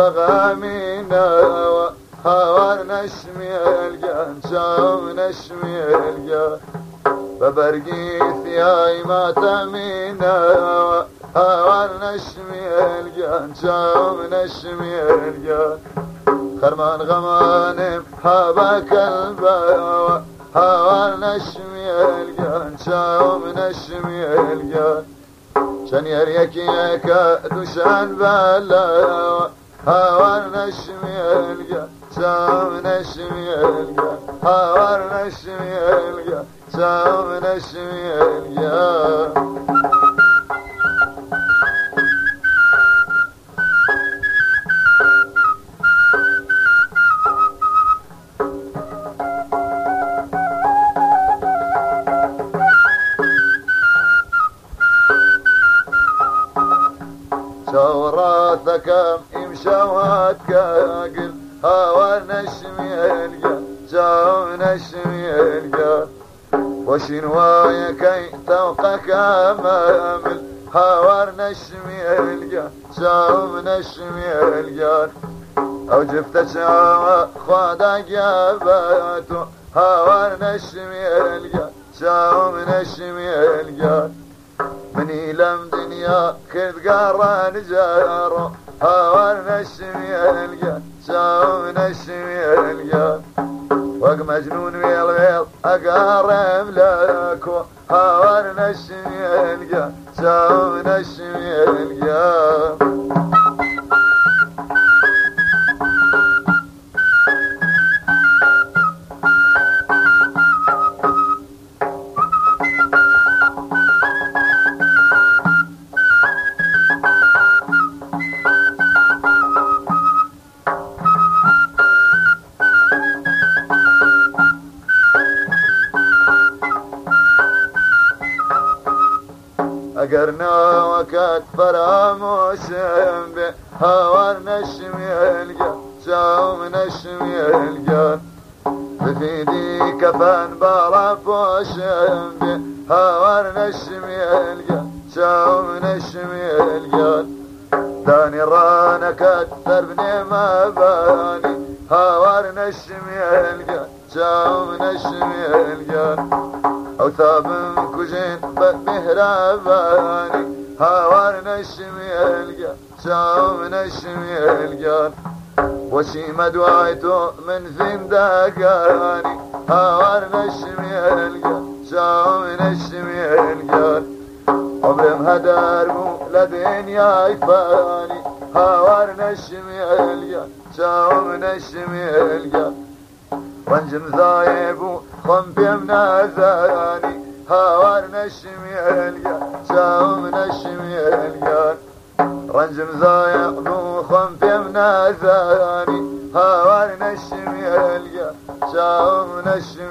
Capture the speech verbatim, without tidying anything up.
بغامينا هاور نشمي الجان شاو نشمي الجان ببرقيث يا ما تمينا هاور نشمي الجان شاو نشمي الجان خرمان غمانم هابك البا هاور نشمي الجان شاو نشمي الجان شن يريك يكا دوشان بالا هاور نشمي الجان شاو نشمي الجان هاور نشمي الجان شاو نشمي الجان شوراثك امشوات كاقل هاور نشمي الجان شاو نشمي الجان وشنوايا كي توقك امامل هاور نشمي الجان شاو نشمي الجان او جفت شاو خوادا جاباتو هاور نشمي الجان شاو نشمي الجان مني لم دنيا كذ قارن جارو هاور نشمي الجان شاو نشمي الجان وق مجنون ويل ويل اقارب لكو هاور نشمي الجان شاو نشمي الجان أقرنا وكات فراموس به هاور نشمي الجان شاو نشمي الجان بفيدي كفان برافوش به هاور نشمي الجان شاو نشمي الجان داني رانا كثر بني ما باني هاور نشمي الجان شاو نشمي الجان او ثاب كوجين بمهرباني هاور نشمي الجان شاو نشمي الجان وشي مدوايتو من زندقاني هاور نشمي الجان شاو نشمي الجان عمرم هدارمو لدنيا يفاني هاور نشمي الجان شاو نشمي الجان وانجم زايبو خنبي منازاني هاور نشمي الجان شاو نشمي الجان رنجم زايبو خنبي منازاني هاور نشمي الجان شاو نشمي